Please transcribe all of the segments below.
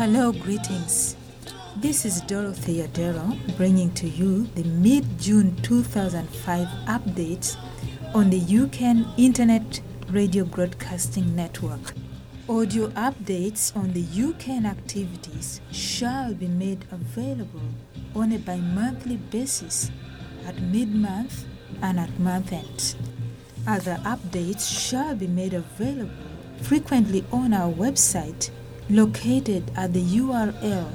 Hello, greetings. This is Dorothy Adero bringing to you the mid-June 2005 updates on the UCAN Internet Radio Broadcasting Network. Audio updates on the UCAN activities shall be made available on a bi-monthly basis at mid-month and at month-end. Other updates shall be made available frequently on our website located at the URL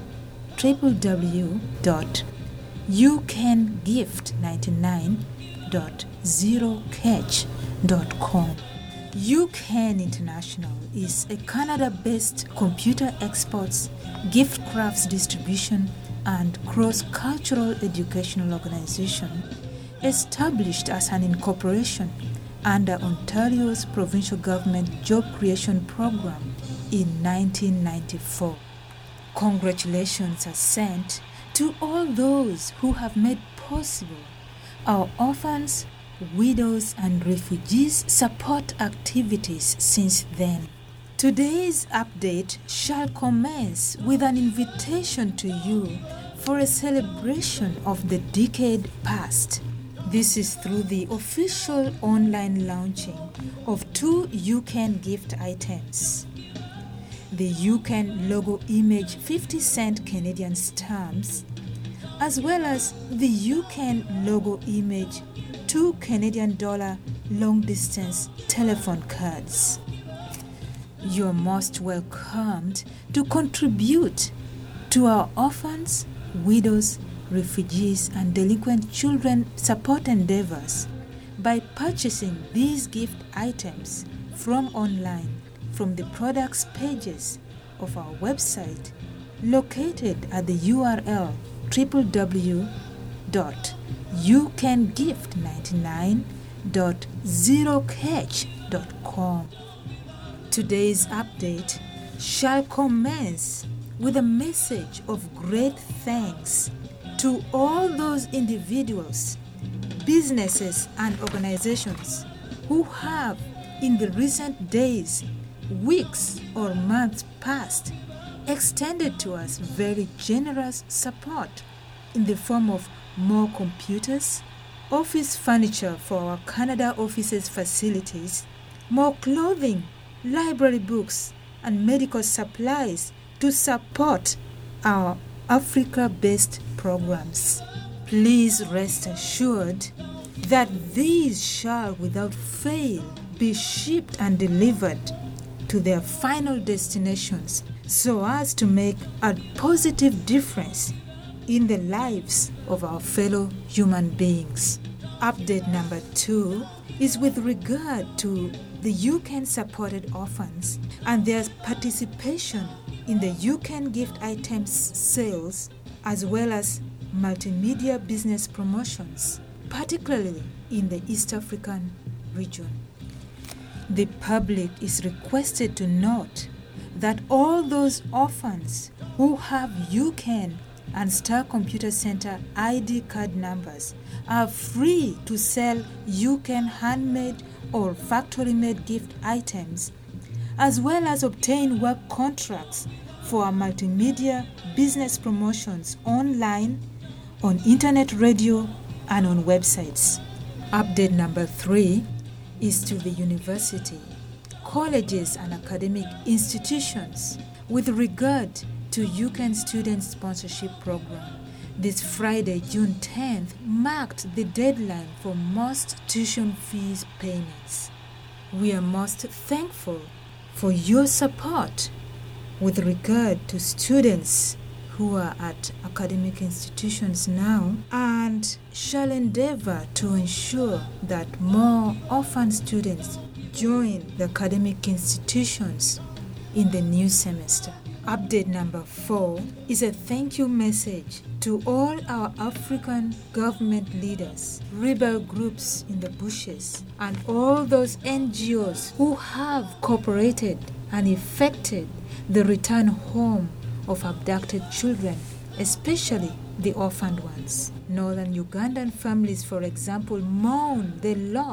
www.ucangift99.0catch.com. UCAN International is a Canada-based computer exports, gift crafts distribution, and cross-cultural educational organization established as an incorporation under Ontario's provincial government job creation program in 1994. Congratulations are sent to all those who have made possible our orphans, widows, and refugees support activities since then. Today's update shall commence with an invitation to you for a celebration of the decade past. This is through the official online launching of 2 UCAN gift items. The UCAN logo image 50-cent Canadian stamps, as well as the UCAN logo image 2 Canadian dollar long-distance telephone cards. You are most welcomed to contribute to our orphans, widows, refugees, and delinquent children support endeavors by purchasing these gift items from online from the products pages of our website located at the URL www.ucangift99.0catch.com. Today's update shall commence with a message of great thanks to all those individuals, businesses, and organizations who have, in the recent days, weeks, or months past, extended to us very generous support in the form of more computers, office furniture for our Canada offices facilities, more clothing, library books, and medical supplies to support our Africa-based programs. Please rest assured that these shall without fail be shipped and delivered to their final destinations so as to make a positive difference in the lives of our fellow human beings. Update number 2 is with regard to the UCAN supported orphans and their participation in the UCAN gift items sales as well as multimedia business promotions, particularly in the East African region. The public is requested to note that all those orphans who have UCAN and Star Computer Center ID card numbers are free to sell UCAN handmade or factory-made gift items, as well as obtain work contracts for our multimedia business promotions online, on internet radio, and on websites. Update number 3 is to the university, colleges, and academic institutions with regard to UCAN Student Sponsorship Program. This Friday, June 10th, marked the deadline for most tuition fees payments. We are most thankful for your support with regard to students who are at academic institutions now and shall endeavor to ensure that more orphan students join the academic institutions in the new semester. Update number 4 is a thank you message to all our African government leaders, rebel groups in the bushes, and all those NGOs who have cooperated and effected the return home of abducted children, especially the orphaned ones. Northern Ugandan families, for example, mourn the loss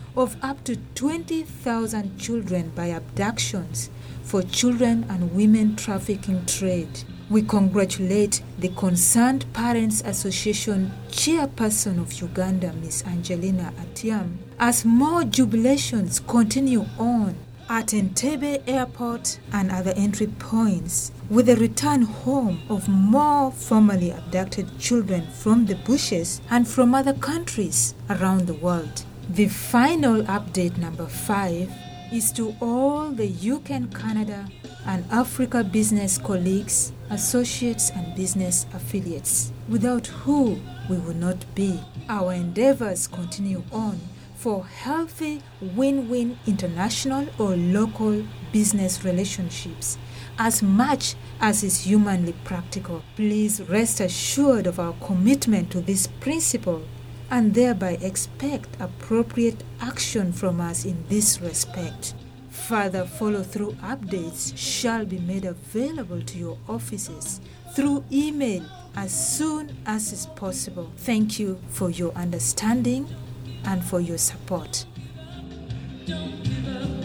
of up to 20,000 children by abductions for children and women trafficking trade. We congratulate the Concerned Parents Association chairperson of Uganda, Ms. Angelina Atiam, as more jubilations continue on at Entebbe Airport and other entry points with the return home of more formerly abducted children from the bushes and from other countries around the world. The final update, number 5, is to all the UK and Canada and Africa business colleagues, associates and business affiliates, without who we would not be. Our endeavors continue on for healthy win-win international or local business relationships as much as is humanly practical. Please rest assured of our commitment to this principle and thereby expect appropriate action from us in this respect. Further follow-through updates shall be made available to your offices through email as soon as is possible. Thank you for your understanding and for your support. Don't give up.